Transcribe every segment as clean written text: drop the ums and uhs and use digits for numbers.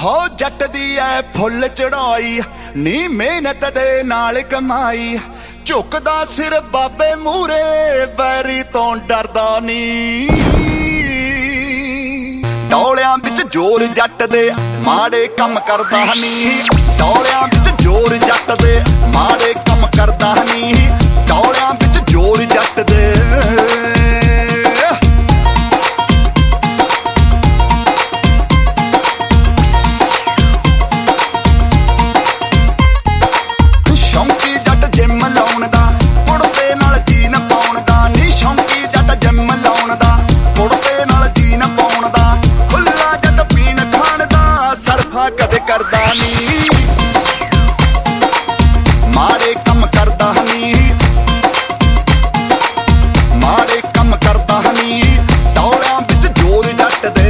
हो जट दी ऐ फुल चढ़ाई नी मेहनत दे नाल कमाई झुकदा सिर बाबे मूरे बैरी तो डरदा नी डोलियां बिच जोर जट दे माड़े कम करदा नी डोलियां बिच जोर जट दे माड़े कम करदा नी डोलियां बिच जोर जट दे कदे करदा नी माड़े कम करदा नी माड़े कम करदा नी डोलियां बिच जोर जट दे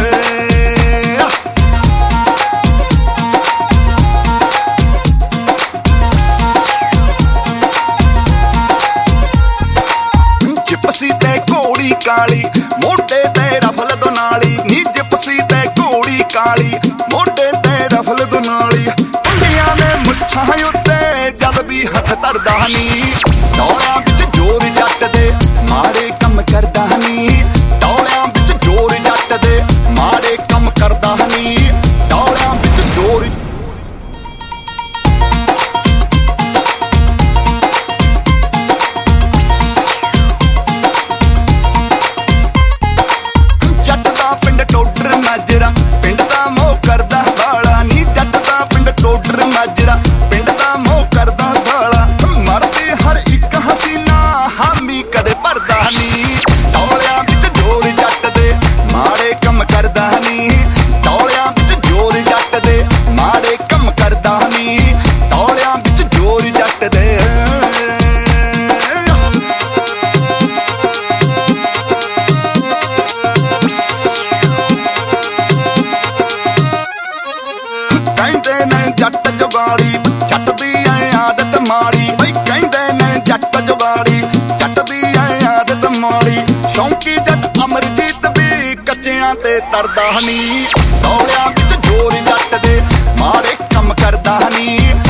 जिपसी ते घोड़ी काली मोटे ते रफल दो नाली नी जिपसी ते घोड़ी काली मोटे ते रफल दो नाली कुंडियां ने मुच्छां उत्ते जद भी हथ धरदा नी डोलियां बिच जोर जट दे माड़े कम करदा नी डोलियां बिच जोर जट दे माड़े कम करदा नी डोलियां बिच जोर जट दा पिंड टोडर नाजरा पिंड दा मोह करदा बाला नी जट दा पिंड टोडर नाजरा पिंड दा मोह करदा बाला मरदी हर एक हसीना हामी कदे भरदा नी डोलियां बिच जोर जट दे माड़े कम करदा नी डोलियां बिच जोर जट दे माड़े कम करदा नी डोलियां बिच जोर जट दे कहंदे ने जट जुगाड़ी जट दी ऐ आदत माड़ी बई कहंदे ने जट जुगाड़ी जट दी ऐ आदत माड़ी शौंकी जट अमरजीत भी कच्चियां ते तरदा नी डोलियां बिच जोर जट दे माड़े कम करदा नी